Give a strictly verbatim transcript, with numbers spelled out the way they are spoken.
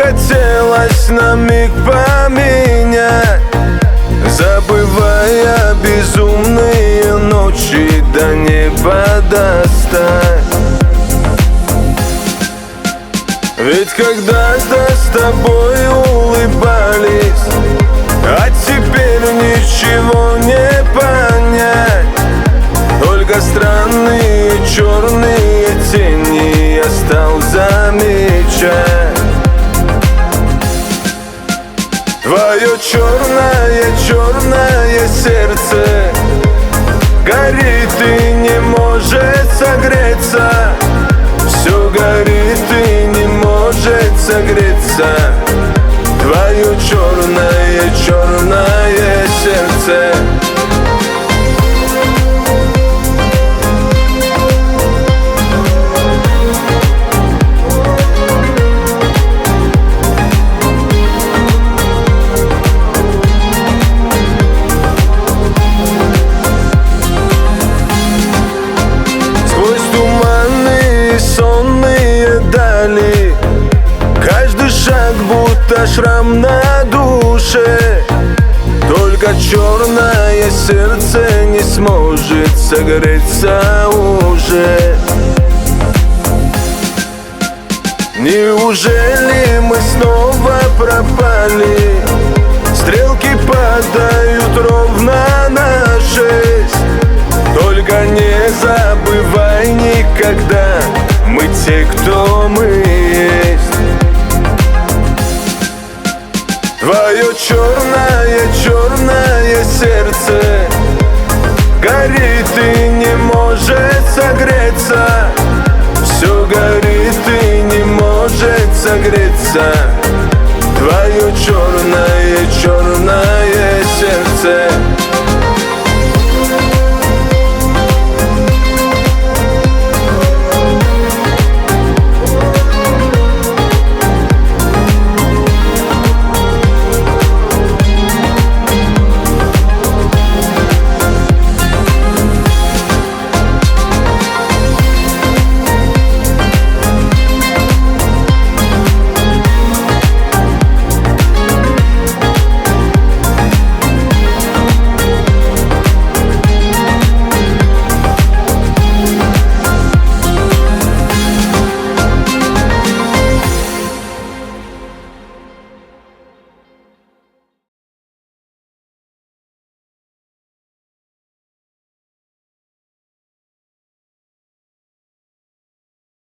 хотелось на миг поменять, забывая безумные ночи до неба достать. Ведь когда-то с тобой улыбались, а теперь ничего не понять. Только странные черные тени я стал замечать. Твое черное, черное сердце горит и не может согреться. Все горит и не может согреться. Твое черное, черное сердце. Каждый шаг будто шрам на душе. Только черное сердце не сможет согреться уже. Неужели мы снова пропали? Стрелки падают ровно на шесть. Только не забывай никогда, мы те, кто мы есть. Твое черное, черное сердце горит и не может согреться. Все горит и не может согреться. Твое черное, черное